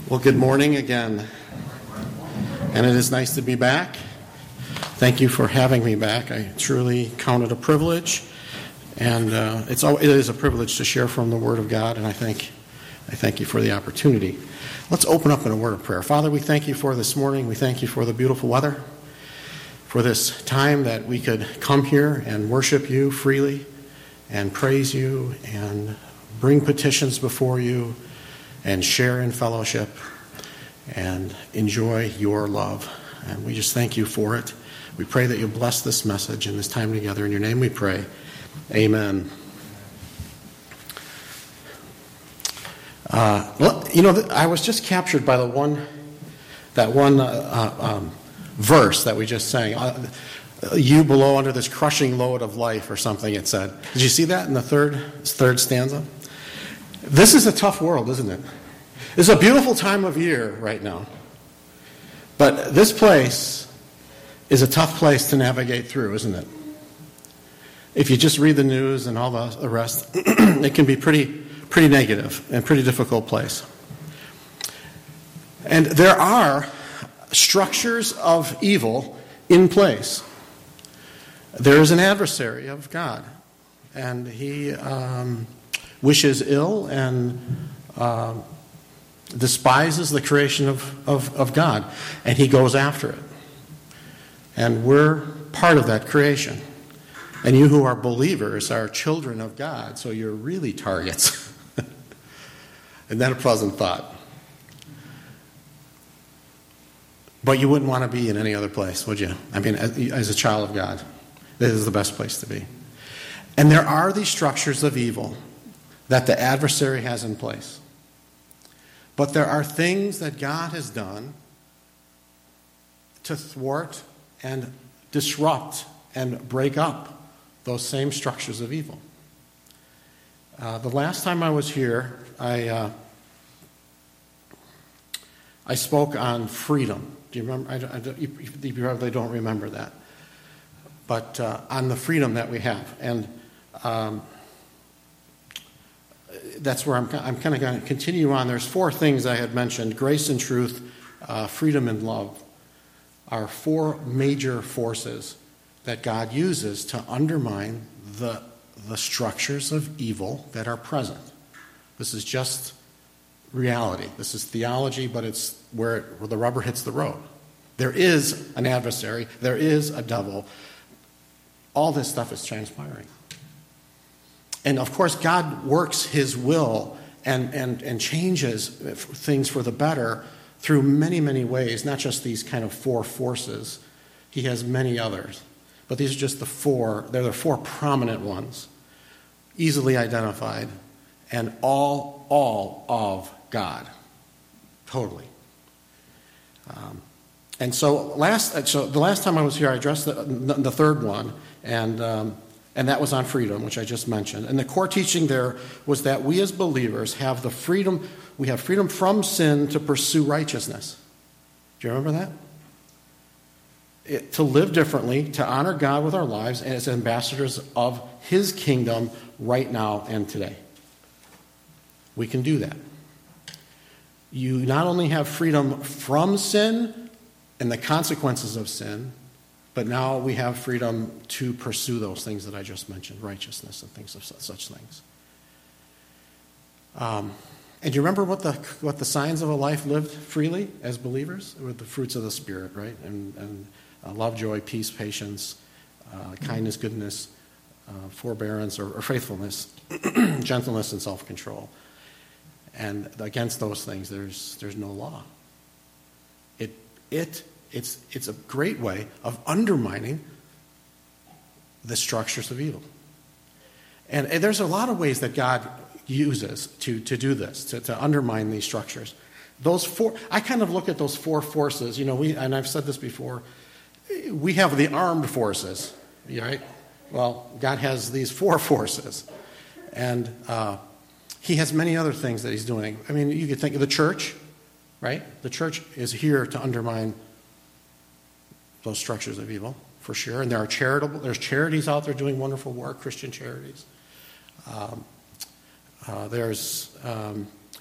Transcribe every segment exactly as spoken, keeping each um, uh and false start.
Well, good morning again. And it is nice to be back. Thank you for having me back. I truly count it a privilege. And uh, it's al- it is a privilege to share from the Word of God, and I thank, I thank you for the opportunity. Let's open up in a word of prayer. Father, we thank you for this morning. We thank you for the beautiful weather, for this time that we could come here and worship you freely and praise you and bring petitions before you and share in fellowship and enjoy your love. And we just thank you for it. We pray that you bless this message and this time together. In your name we pray. Amen. Uh, you know, I was just captured by the one, that one uh, um, verse that we just sang. Uh, you below under this crushing load of life or something it said. Did you see that in the third, third stanza? This is a tough world, isn't it? It's a beautiful time of year right now. But this place is a tough place to navigate through, isn't it? If you just read the news and all the rest, it can be pretty, pretty negative and pretty difficult place. And there are structures of evil in place. There is an adversary of God, and he um, wishes ill and uh, despises the creation of, of, of God, and he goes after it. And we're part of that creation. And you who are believers are children of God, so you're really targets. Isn't that a pleasant thought? But you wouldn't want to be in any other place, would you? I mean, as, as a child of God, this is the best place to be. And there are these structures of evil that the adversary has in place. But there are things that God has done to thwart and disrupt and break up those same structures of evil. Uh, the last time I was here, I uh, I spoke on freedom. Do you remember? I, I, you, you probably don't remember that. But uh, on the freedom that we have. And um, that's where I'm, I'm kind of going to continue on. There's four things I had mentioned. Grace and truth, uh, freedom and love are four major forces that God uses to undermine the, the structures of evil that are present. This is just reality. This is theology, but it's where, it, where the rubber hits the road. There is an adversary. There is a devil. All this stuff is transpiring. And of course, God works his will and, and, and changes things for the better through many, many ways, not just these kind of four forces. He has many others. But these are just the four, they're the four prominent ones, easily identified, and all, all of God. Totally. Um, and so last, so the last time I was here, I addressed the, the third one, and um, and that was on freedom, which I just mentioned. And the core teaching there was that we as believers have the freedom, we have freedom from sin to pursue righteousness. Do you remember that? It, to live differently, to honor God with our lives as ambassadors of his kingdom right now and today. We can do that. You not only have freedom from sin and the consequences of sin, but now we have freedom to pursue those things that I just mentioned, righteousness and things of such, such things. Um, and do you remember what the what the signs of a life lived freely as believers? With the fruits of the Spirit, right? And, and uh, love, joy, peace, patience, uh, kindness, goodness, uh, forbearance, or, or faithfulness, gentleness, and self-control. And against those things, there's there's no law. It it it's it's a great way of undermining the structures of evil. And, and there's a lot of ways that God uses to to do this, to, to undermine these structures. Those four, I kind of look at those four forces. You know, we and I've said this before. We have the armed forces, right? Well, God has these four forces, and uh, he has many other things that he's doing. I mean, you could think of the church, right? The church is here to undermine those structures of evil, for sure. And there are charitable, there's charities out there doing wonderful work, Christian charities. Um, uh, there's um,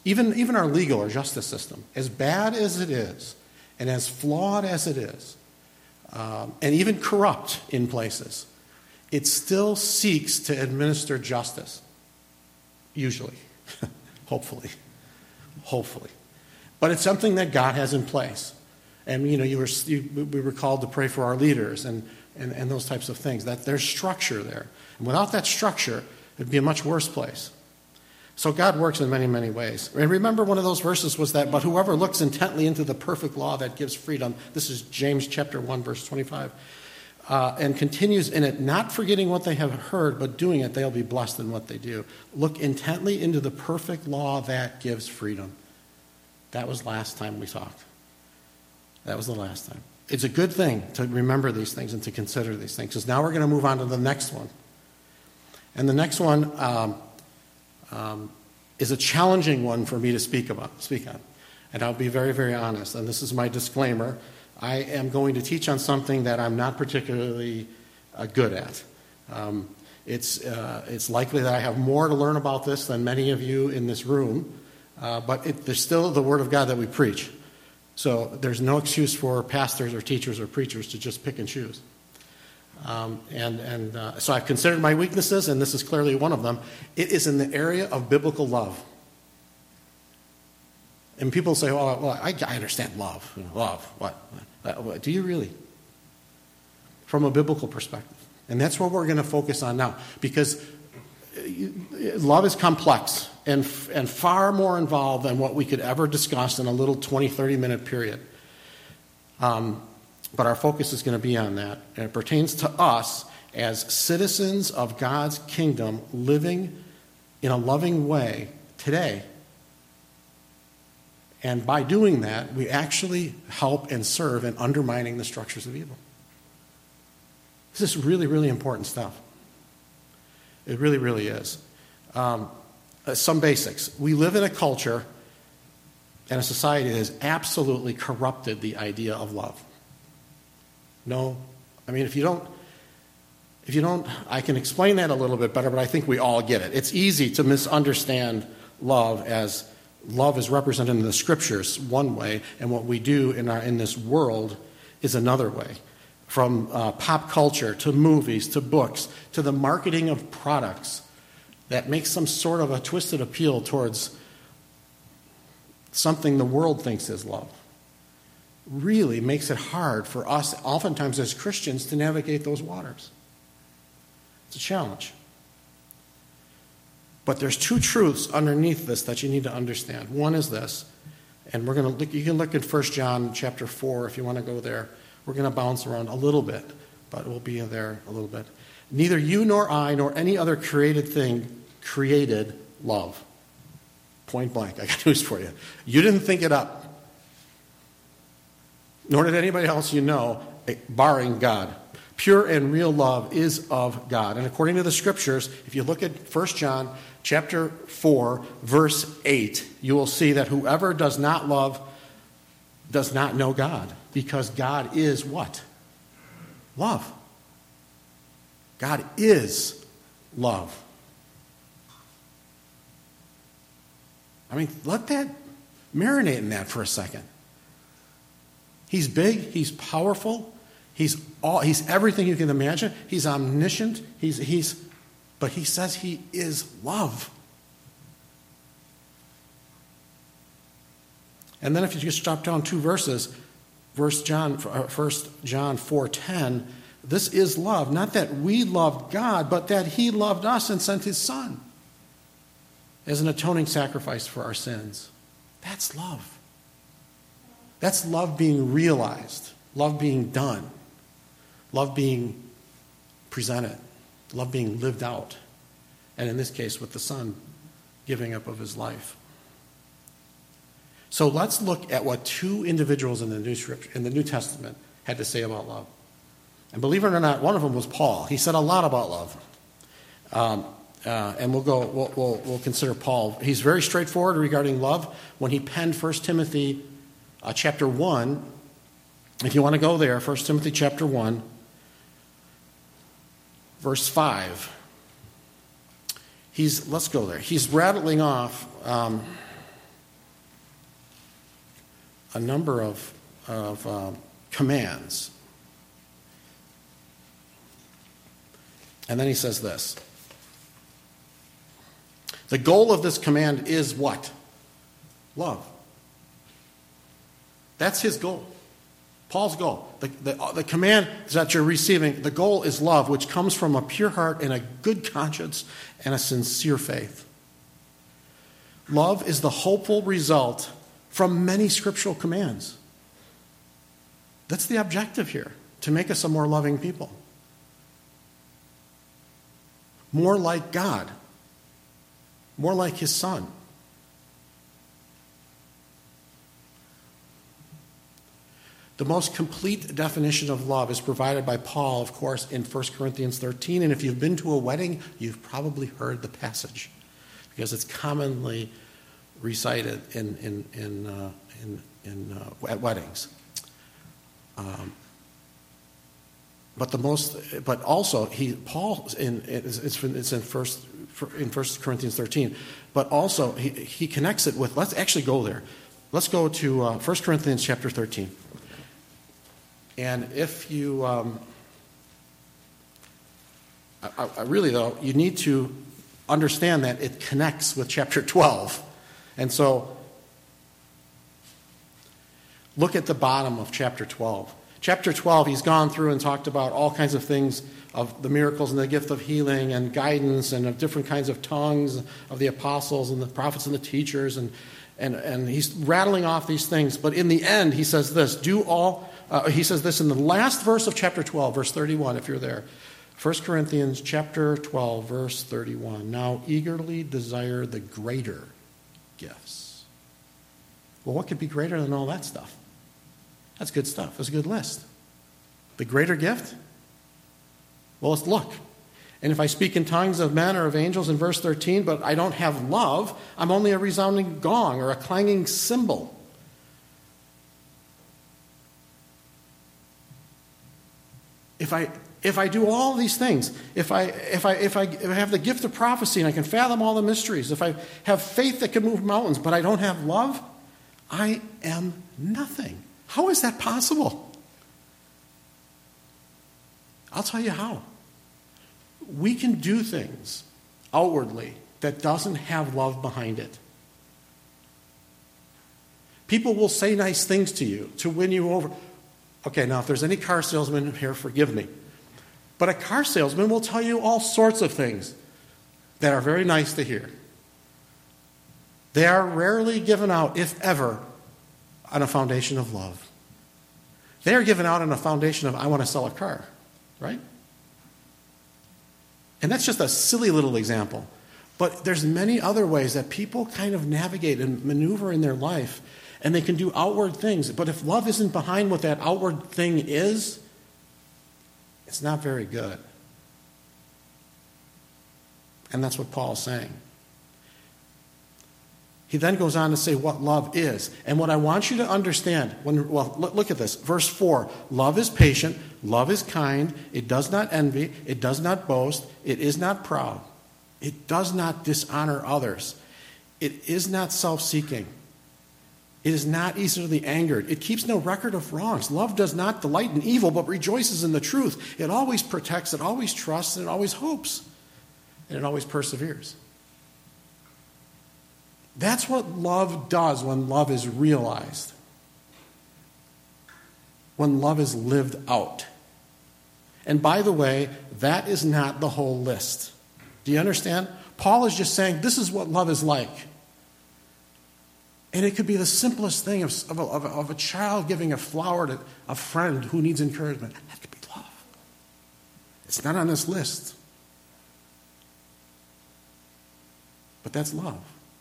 Even, even our legal or justice system, as bad as it is, and as flawed as it is, um, and even corrupt in places, it still seeks to administer justice. Usually. Hopefully. Hopefully. But it's something that God has in place. And, you know, you were, you, we were called to pray for our leaders and, and, and those types of things. That there's structure there. And without that structure, it'd be a much worse place. So God works in many, many ways. And remember, one of those verses was that, but whoever looks intently into the perfect law that gives freedom, this is James chapter one, verse twenty-five, uh, and continues in it, not forgetting what they have heard, but doing it, they'll be blessed in what they do. Look intently into the perfect law that gives freedom. That was last time we talked. That was the last time. It's a good thing to remember these things and to consider these things, because now we're going to move on to the next one. And the next one um, um, is a challenging one for me to speak about, speak on. And I'll be very, very honest. And this is my disclaimer. I am going to teach on something that I'm not particularly uh, good at. Um, it's, uh, it's likely that I have more to learn about this than many of you in this room, uh, but it, there's still the Word of God that we preach. So there's no excuse for pastors or teachers or preachers to just pick and choose. Um, and and uh, so I've considered my weaknesses, and this is clearly one of them. It is in the area of biblical love. And people say, well, well I, I understand love. You know, love, what? what? Do you really? From a biblical perspective. And that's what we're going to focus on now. Because love is complex and, and far more involved than what we could ever discuss in a little twenty, thirty minute period. Um, but our focus is going to be on that. And it pertains to us as citizens of God's kingdom living in a loving way today. And by doing that, we actually help and serve in undermining the structures of evil. This is really, really important stuff. It really, really is. Um, uh, some basics. We live in a culture and a society that has absolutely corrupted the idea of love. No, I mean, if you don't, if you don't, I can explain that a little bit better, but I think we all get it. It's easy to misunderstand love as love is represented in the scriptures one way, and what we do in our in this world is another way. From uh, pop culture to movies to books to the marketing of products that make some sort of a twisted appeal towards something the world thinks is love, really makes it hard for us, oftentimes as Christians, to navigate those waters. It's a challenge. But there's two truths underneath this that you need to understand. One is this, and we're going to look, you can look at First John chapter four if you want to go there. We're going to bounce around a little bit, but we'll be there a little bit. Neither you nor I nor any other created thing created love. Point blank. I got news for you. You didn't think it up. Nor did anybody else you know, barring God. Pure and real love is of God. And according to the scriptures, if you look at First John chapter four, verse eight, you will see that whoever does not love does not know God, because God is what? Love. God is love. I mean, let that marinate in that for a second. He's big, he's powerful, he's all he's everything you can imagine. He's omniscient, he's he's but he says he is love. And then if you just drop down two verses, First John, First John four ten, this is love, not that we loved God, but that he loved us and sent his son as an atoning sacrifice for our sins. That's love. That's love being realized, love being done, love being presented, love being lived out, and in this case with the Son giving up of his life. So let's look at what two individuals in the New Scripture, in the New Testament had to say about love. And believe it or not, one of them was Paul. He said a lot about love. Um, uh, and we'll go. We'll, we'll, we'll consider Paul. He's very straightforward regarding love. When he penned First Timothy uh, chapter one, if you want to go there, First Timothy chapter one, verse five. He's let's go there. He's rattling off. Um, a number of, of uh, commands. And then he says this. The goal of this command is what? Love. That's his goal. Paul's goal. The, the, the command that you're receiving, the goal is love, which comes from a pure heart and a good conscience and a sincere faith. Love is the hopeful result from many scriptural commands. That's the objective here, to make us a more loving people. More like God. More like his Son. The most complete definition of love is provided by Paul, of course, in First Corinthians thirteen. And if you've been to a wedding, you've probably heard the passage, because it's commonly recited in in in uh, in, in uh, at weddings. Um, but the most, but also he Paul in it's it's in first in First Corinthians thirteen. But also he he connects it with. Let's actually go there. Let's go to uh, First Corinthians chapter thirteen. And if you, um, I, I really though, you need to understand that it connects with chapter twelve. And so, look at the bottom of chapter twelve. Chapter twelve, he's gone through and talked about all kinds of things, of the miracles and the gift of healing and guidance and of different kinds of tongues of the apostles and the prophets and the teachers. And, and, and he's rattling off these things. But in the end, he says this, do all... Uh, he says this in the last verse of chapter twelve, verse thirty-one, if you're there. First Corinthians chapter twelve, verse thirty-one. Now eagerly desire the greater gifts. Well, what could be greater than all that stuff? That's good stuff. That's a good list. The greater gift? Well, let's look. And if I speak in tongues of men or of angels in verse thirteen, but I don't have love, I'm only a resounding gong or a clanging cymbal. If I if I do all these things, if I if I if I if I have the gift of prophecy and I can fathom all the mysteries, if I have faith that can move mountains, but I don't have love, I am nothing. How is that possible? I'll tell you how. We can do things outwardly that doesn't have love behind it. People will say nice things to you to win you over. Okay, now if there's any car salesman here, forgive me. But a car salesman will tell you all sorts of things that are very nice to hear. They are rarely given out, if ever, on a foundation of love. They are given out on a foundation of, I want to sell a car, right? And that's just a silly little example. But there's many other ways that people kind of navigate and maneuver in their life. And they can do outward things. But if love isn't behind what that outward thing is, it's not very good. And that's what Paul's saying. He then goes on to say what love is. And what I want you to understand, when well, look at this. Verse four, love is patient, love is kind, it does not envy, it does not boast, it is not proud, it does not dishonor others, it is not self-seeking. It is not easily angered. It keeps no record of wrongs. Love does not delight in evil, but rejoices in the truth. It always protects, it always trusts, and it always hopes. And it always perseveres. That's what love does when love is realized. When love is lived out. And by the way, that is not the whole list. Do you understand? Paul is just saying this is what love is like. And it could be the simplest thing of, of, a, of, a, of a child giving a flower to a friend who needs encouragement. That could be love. It's not on this list. But that's love.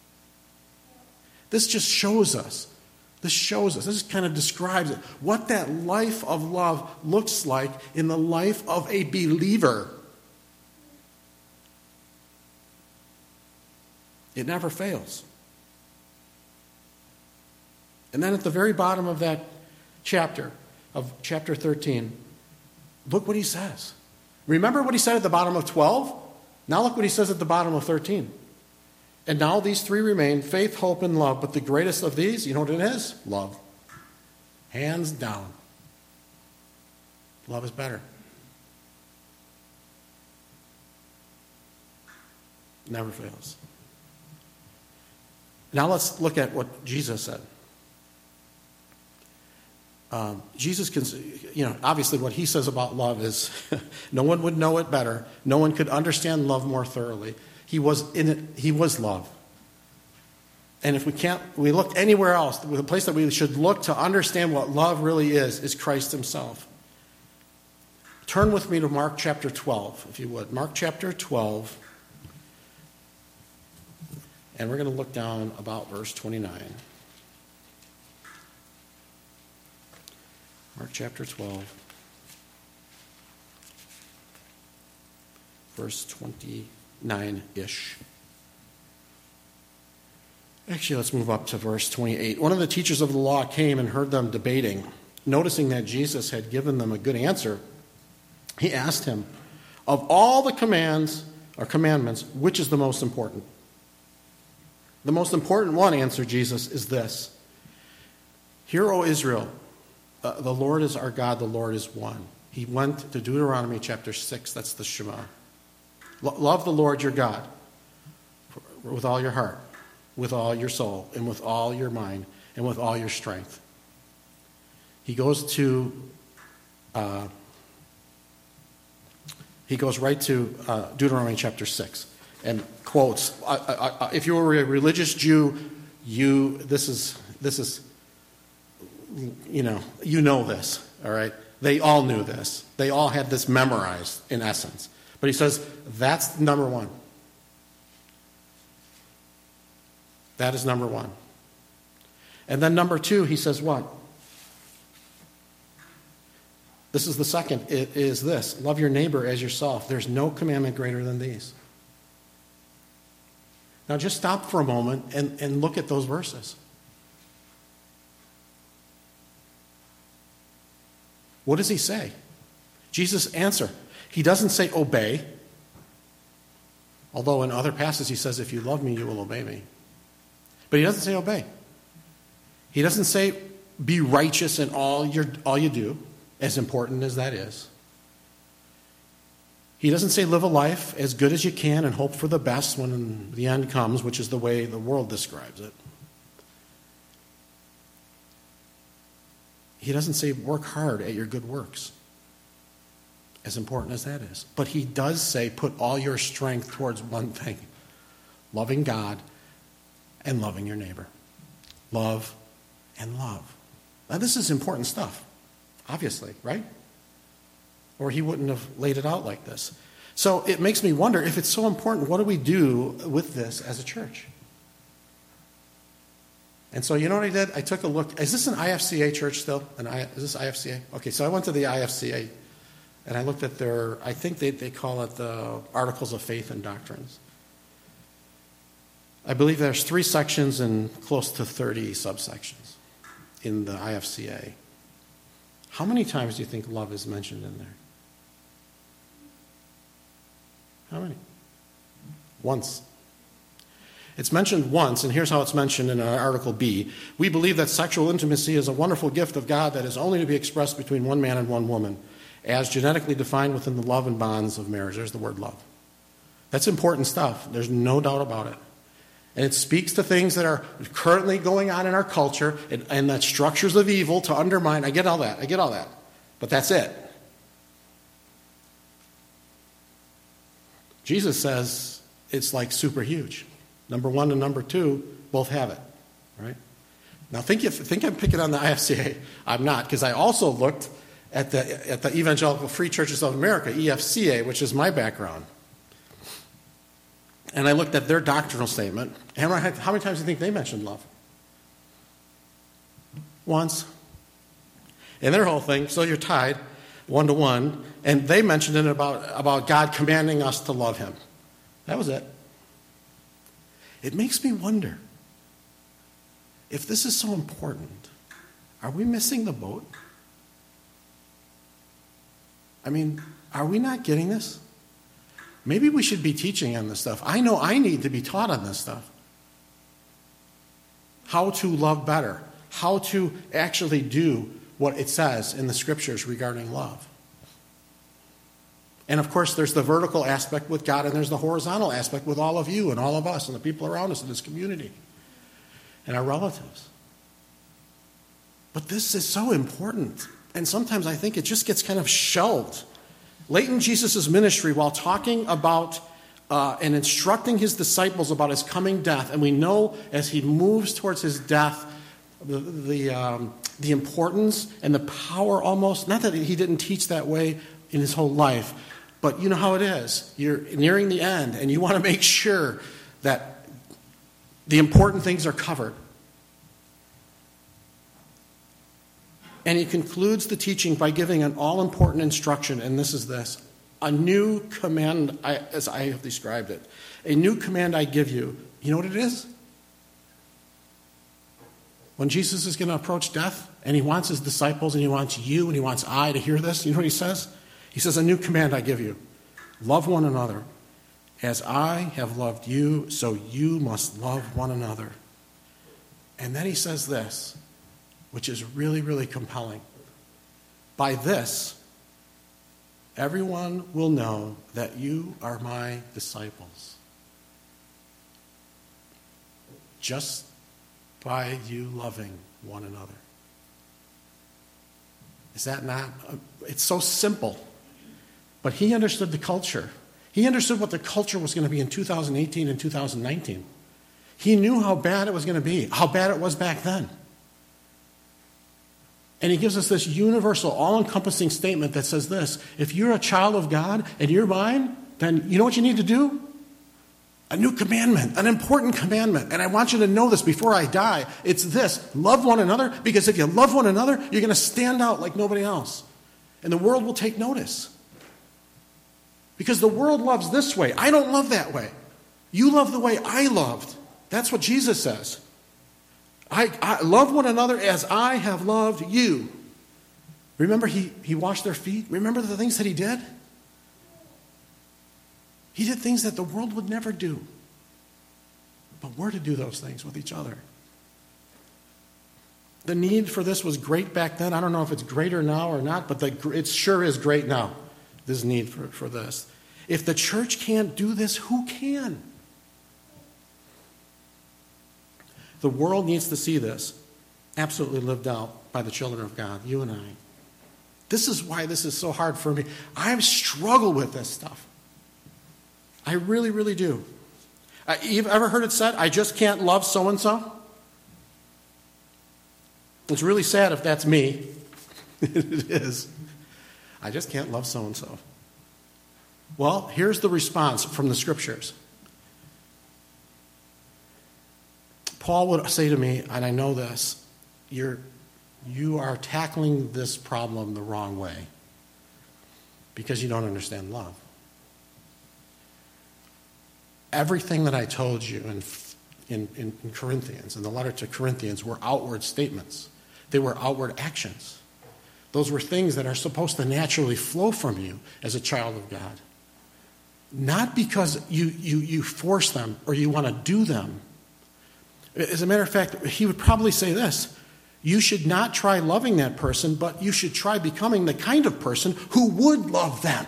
This just shows us. This shows us. This kind of describes it. What that life of love looks like in the life of a believer. It never fails. And then at the very bottom of that chapter, of chapter thirteen, look what he says. Remember what he said at the bottom of twelve? Now look what he says at the bottom of thirteen. And now these three remain, faith, hope, and love. But the greatest of these, you know what it is? Love. Hands down. Love is better. Never fails. Now let's look at what Jesus said. Um, Jesus can, you know, obviously what he says about love is no one would know it better. No one could understand love more thoroughly. He was in it. He was love. And if we can't, we look anywhere else, the place that we should look to understand what love really is, is Christ himself. Turn with me to Mark chapter twelve, if you would. Mark chapter twelve. And we're going to look down about verse twenty-nine. Mark chapter twelve, verse twenty-nine-ish. Actually, let's move up to verse twenty-eight. One of the teachers of the law came and heard them debating. Noticing that Jesus had given them a good answer, he asked him, of all the commands or commandments, which is the most important? The most important one, answered Jesus, is this. Hear, O Israel, uh, the Lord is our God, the Lord is one. He went to Deuteronomy chapter six, that's the Shema. Lo- love the Lord your God for, with all your heart, with all your soul, and with all your mind, and with all your strength. He goes to, uh, he goes right to uh, Deuteronomy chapter six. And quotes, I, I, I, if you were a religious Jew, you, this is, this is, you know, you know this, all right? They all knew this. They all had this memorized, in essence. But he says, that's number one. That is number one. And then number two, he says what? This is the second, it is this. Love your neighbor as yourself. There's no commandment greater than these. Now just stop for a moment and, and look at those verses. What does he say? Jesus' answer. He doesn't say obey. Although in other passages he says, if you love me, you will obey me. But he doesn't say obey. He doesn't say be righteous in all your all you do, as important as that is. He doesn't say live a life as good as you can and hope for the best when the end comes, which is the way the world describes it. He doesn't say work hard at your good works, as important as that is. But he does say put all your strength towards one thing, loving God and loving your neighbor. Love and love. Now this is important stuff, obviously, right? Or he wouldn't have laid it out like this. So it makes me wonder, if it's so important, what do we do with this as a church? And so you know what I did? I took a look. Is this an I F C A church still? An I, is this I F C A? Okay, so I went to the I F C A, and I looked at their, I think they, they call it the Articles of Faith and Doctrines. I believe there's three sections and close to thirty subsections in the I F C A. How many times do you think love is mentioned in there? How many? Once. It's mentioned once, and here's how it's mentioned in Article B. We believe that sexual intimacy is a wonderful gift of God that is only to be expressed between one man and one woman, as genetically defined within the love and bonds of marriage. There's the word love. That's important stuff. There's no doubt about it. And it speaks to things that are currently going on in our culture and, and that structures of evil to undermine. I get all that. I get all that. But that's it. Jesus says it's like super huge. Number one and number two both have it, right? Now think you think I'm picking on the I F C A. I'm not, because I also looked at the at the Evangelical Free Churches of America, E F C A, which is my background. And I looked at their doctrinal statement. How many times do you think they mentioned love? Once. And their whole thing, so you're tied one to one, and they mentioned it about, about God commanding us to love him. That was it. It makes me wonder, if this is so important, are we missing the boat? I mean, are we not getting this? Maybe we should be teaching on this stuff. I know I need to be taught on this stuff. How to love better. How to actually do what it says in the scriptures regarding love. And of course, there's the vertical aspect with God, and there's the horizontal aspect with all of you and all of us and the people around us in this community and our relatives. But this is so important. And sometimes I think it just gets kind of shelved. Late in Jesus' ministry, while talking about uh, and instructing his disciples about his coming death, and we know as he moves towards his death, the the, um, the importance and the power almost, not that he didn't teach that way in his whole life, but you know how it is. You're nearing the end, and you want to make sure that the important things are covered. And he concludes the teaching by giving an all-important instruction, and this is this. A new command, as I have described it. A new command I give you. You know what it is? When Jesus is going to approach death, and he wants his disciples, and he wants you, and he wants I to hear this, you know what he says? He says, a new command I give you. Love one another. As I have loved you, so you must love one another. And then he says this, which is really, really compelling. By this, everyone will know that you are my disciples. Just by you loving one another. Is that not? It's so simple. But he understood the culture. He understood what the culture was going to be in two thousand eighteen and two thousand nineteen. He knew how bad it was going to be, how bad it was back then. And he gives us this universal, all-encompassing statement that says this: if you're a child of God and you're mine, then you know what you need to do? A new commandment, an important commandment. And I want you to know this before I die. It's this: love one another, because if you love one another, you're going to stand out like nobody else. And the world will take notice. Because the world loves this way. I don't love that way. You love the way I loved. That's what Jesus says. I, I love one another as I have loved you. Remember he, he washed their feet? Remember the things that he did? He did things that the world would never do. But we're to do those things with each other. The need for this was great back then. I don't know if it's greater now or not, but the, it sure is great now, this need for, for this. If the church can't do this, who can? The world needs to see this absolutely lived out by the children of God, you and I. This is why this is so hard for me. I struggle with this stuff. I really, really do. Uh, you've ever heard it said, I just can't love so-and-so? It's really sad if that's me. It is. I just can't love so-and-so. Well, here's the response from the scriptures. Paul would say to me, and I know this, you're, you are tackling this problem the wrong way because you don't understand love. Everything that I told you in, in, in, in Corinthians, in the letter to Corinthians, were outward statements. They were outward actions. Those were things that are supposed to naturally flow from you as a child of God. Not because you, you, you force them or you want to do them. As a matter of fact, he would probably say this: you should not try loving that person, but you should try becoming the kind of person who would love them.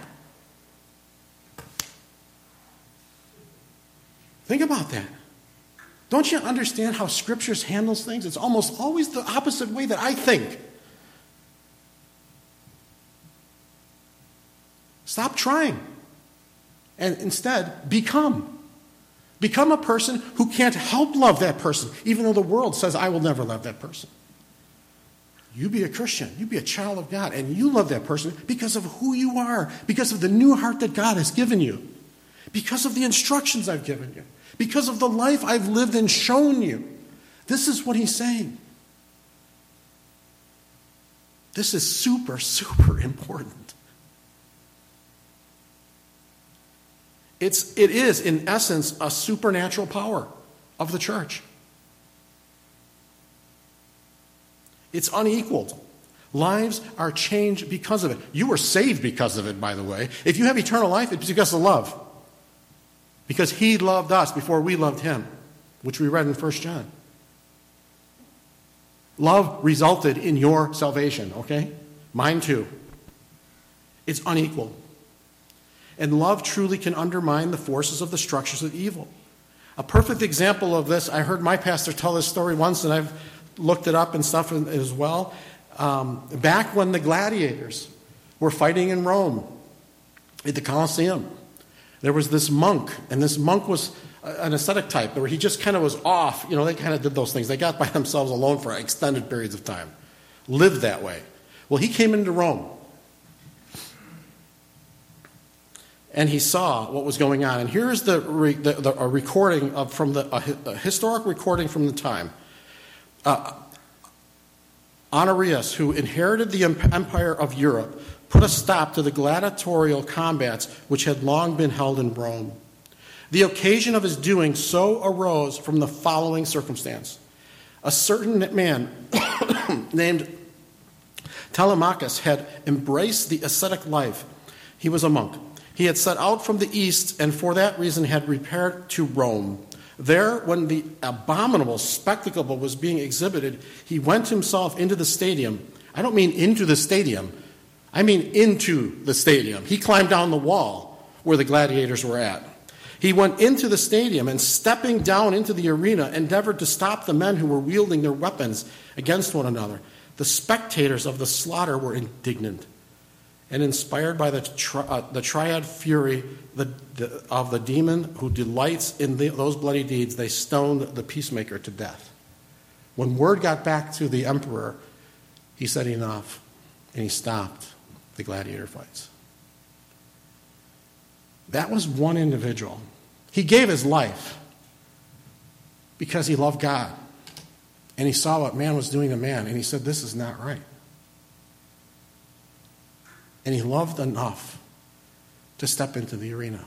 Think about that. Don't you understand how Scriptures handles things? It's almost always the opposite way that I think. Stop trying. And instead, become. Become a person who can't help love that person, even though the world says, I will never love that person. You be a Christian. You be a child of God. And you love that person because of who you are, because of the new heart that God has given you, because of the instructions I've given you, because of the life I've lived and shown you. This is what he's saying. This is super, super important. It's, it is, in essence, a supernatural power of the church. It's unequaled. Lives are changed because of it. You were saved because of it, by the way. If you have eternal life, it's because of love. Because he loved us before we loved him, which we read in First John. Love resulted in your salvation, okay? Mine too. It's unequal. And love truly can undermine the forces of the structures of evil. A perfect example of this, I heard my pastor tell this story once, and I've looked it up and stuff as well. Um, back when the gladiators were fighting in Rome at the Colosseum, there was this monk, and this monk was an ascetic type, where he just kind of was off. You know, they kind of did those things. They got by themselves alone for extended periods of time, lived that way. Well, he came into Rome, and he saw what was going on. And here's the, the, the a recording of from the a, a historic recording from the time. Uh, Honorius, who inherited the empire of Europe, put a stop to the gladiatorial combats which had long been held in Rome. The occasion of his doing so arose from the following circumstance. A certain man named Telemachus had embraced the ascetic life. He was a monk. He had set out from the east and for that reason had repaired to Rome. There, when the abominable spectacle was being exhibited, he went himself into the stadium. I don't mean into the stadium. I mean into the stadium. He climbed down the wall where the gladiators were at. He went into the stadium and, stepping down into the arena, endeavored to stop the men who were wielding their weapons against one another. The spectators of the slaughter were indignant, and inspired by the, tri- uh, the triad fury the, the, of the demon who delights in the, those bloody deeds, they stoned the peacemaker to death. When word got back to the emperor, he said enough, and he stopped the gladiator fights. That was one individual. He gave his life because he loved God. And he saw what man was doing to man, and he said, this is not right. And he loved enough to step into the arena.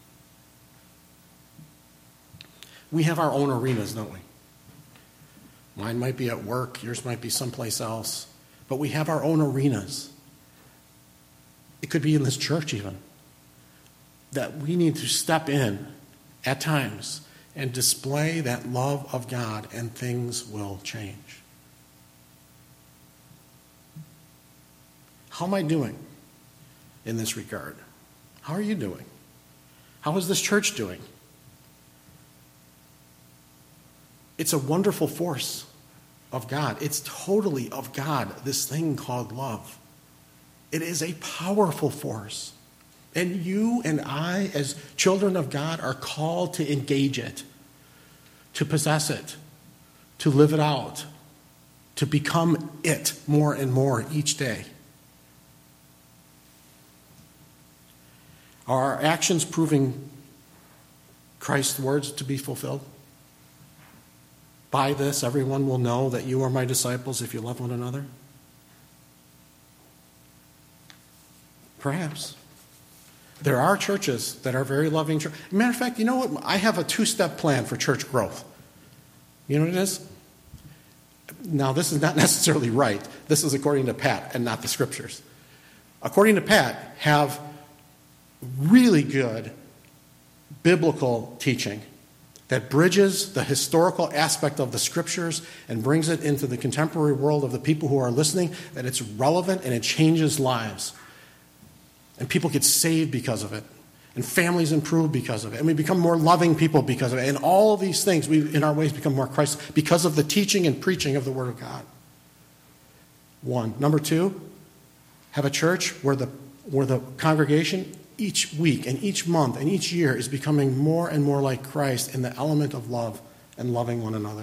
We have our own arenas, don't we? Mine might be at work, yours might be someplace else. But we have our own arenas. It could be in this church even. That we need to step in at times and display that love of God, and things will change. How am I doing in this regard? How are you doing? How is this church doing? It's a wonderful force of God. It's totally of God, this thing called love. It is a powerful force. And you and I, as children of God, are called to engage it, to possess it, to live it out, to become it more and more each day. Are our actions proving Christ's words to be fulfilled? By this, everyone will know that you are my disciples if you love one another. Perhaps. There are churches that are very loving. Church. Matter of fact, you know what? I have a two-step plan for church growth. You know what it is? Now, this is not necessarily right. This is according to Pat and not the scriptures. According to Pat, have really good biblical teaching that bridges the historical aspect of the scriptures and brings it into the contemporary world of the people who are listening, that it's relevant and it changes lives. And people get saved because of it. And families improve because of it. And we become more loving people because of it. And all of these things, we, in our ways, become more Christ because of the teaching and preaching of the Word of God. One. Number two, have a church where the, where the congregation each week and each month and each year is becoming more and more like Christ in the element of love and loving one another.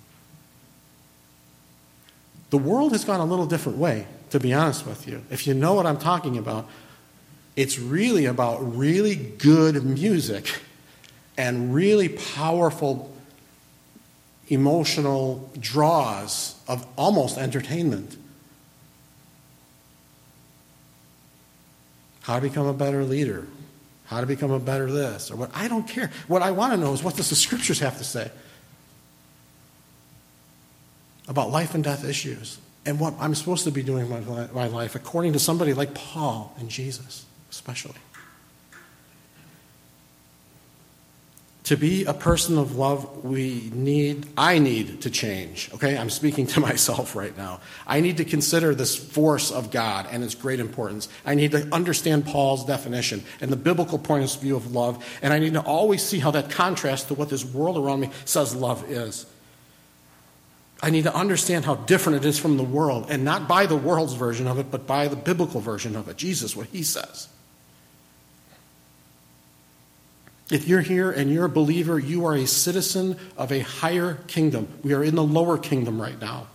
The world has gone a little different way, to be honest with you. If you know what I'm talking about, it's really about really good music and really powerful emotional draws of almost entertainment. How to become a better leader. How to become a better this or what. I don't care. What I want to know is, what does the scriptures have to say about life and death issues and what I'm supposed to be doing in my, my life according to somebody like Paul and Jesus. Especially. To be a person of love, we need, I need to change, okay? I'm speaking to myself right now. I need to consider this force of God and its great importance. I need to understand Paul's definition and the biblical point of view of love, and I need to always see how that contrasts to what this world around me says love is. I need to understand how different it is from the world, and not by the world's version of it, but by the biblical version of it, Jesus, what he says. If you're here and you're a believer, you are a citizen of a higher kingdom. We are in the lower kingdom right now.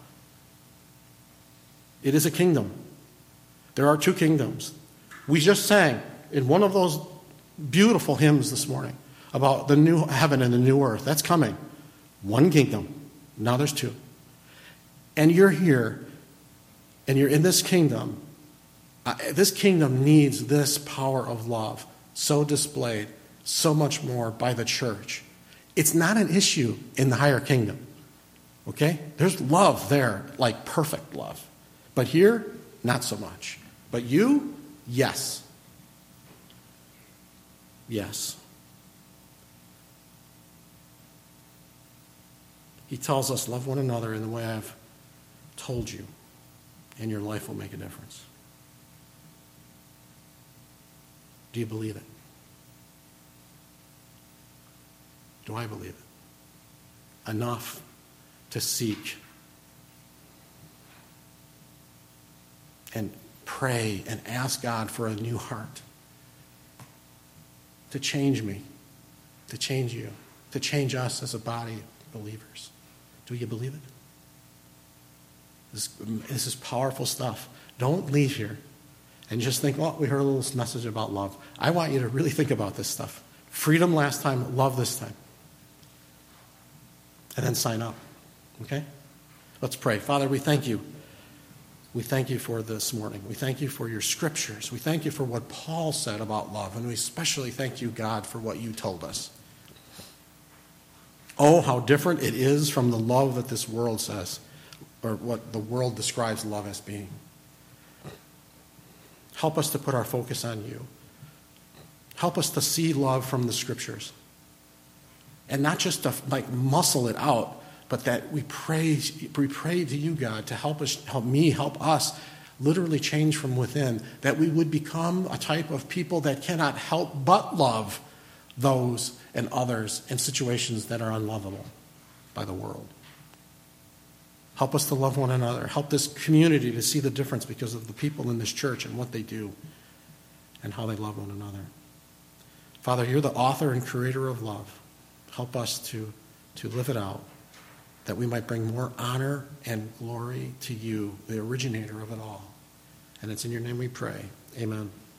It is a kingdom. There are two kingdoms. We just sang in one of those beautiful hymns this morning about the new heaven and the new earth. That's coming. One kingdom. Now there's two. And you're here and you're in this kingdom. Uh, this kingdom needs this power of love so displayed so much more by the church. It's not an issue in the higher kingdom. Okay? There's love there, like perfect love. But here, not so much. But you, yes. Yes. He tells us, love one another in the way I've told you, and your life will make a difference. Do you believe it? Do I believe it? Enough to seek and pray and ask God for a new heart, to change me, to change you, to change us as a body of believers. Do you believe it? This, this is powerful stuff. Don't leave here and just think, oh, we heard a little message about love. I want you to really think about this stuff. Freedom last time, love this time. And then sign up. Okay? Let's pray. Father, we thank you. We thank you for this morning. We thank you for your scriptures. We thank you for what Paul said about love. And we especially thank you, God, for what you told us. Oh, how different it is from the love that this world says, or what the world describes love as being. Help us to put our focus on you. Help us to see love from the scriptures. And not just to like muscle it out, but that we pray, we pray to you, God, to help us, help me, help us literally change from within, that we would become a type of people that cannot help but love those and others in situations that are unlovable by the world. Help us to love one another. Help this community to see the difference because of the people in this church and what they do and how they love one another. Father, you're the author and creator of love. Help us to, to live it out, that we might bring more honor and glory to you, the originator of it all. And it's in your name we pray. Amen.